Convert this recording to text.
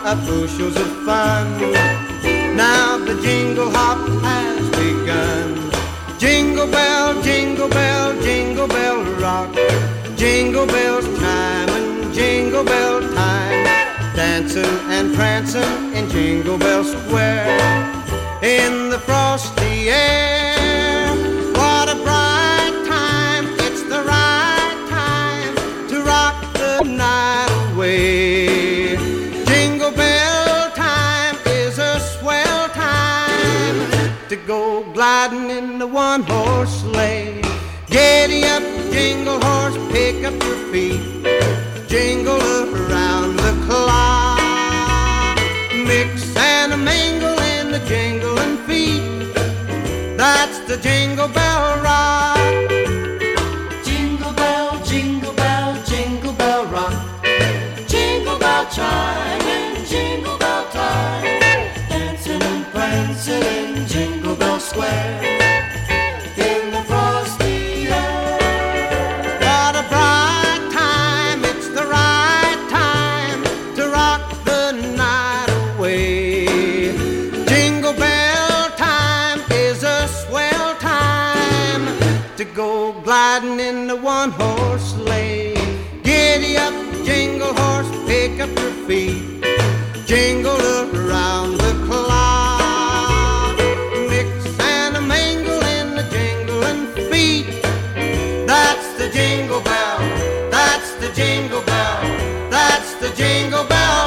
of bushels of fun. Now the jingle hop has begun. Jingle bell, jingle bell, jingle bell rock. Jingle bells chime and jingle bell time. Dancing and prancing in Jingle Bell Square. In the frosty air, what a bright time. It's the right time to rock the night away. Jingle bell time is a swell time to go gliding in the one-horse sleigh. Giddy up, jingle horse, pick up your feet. Jingle around the clock. Mix and a mingle in the jingling feet. That's the Jingle Bell Rock. Jingle bell, jingle bell, jingle bell rock. Jingle bell chime and jingle bell time. Dancing and prancing in Jingle Bell Square. In the frosty air. What a bright time, it's the right time to rock the night away. Jingle bell time is a swell time to go gliding in the one-horse sleigh. Giddy up, jingle horse, pick up your feet. Jingle around the clock. Mix and a mingle in the jingling feet. That's the jingle bell, that's the jingle bell, that's the jingle bell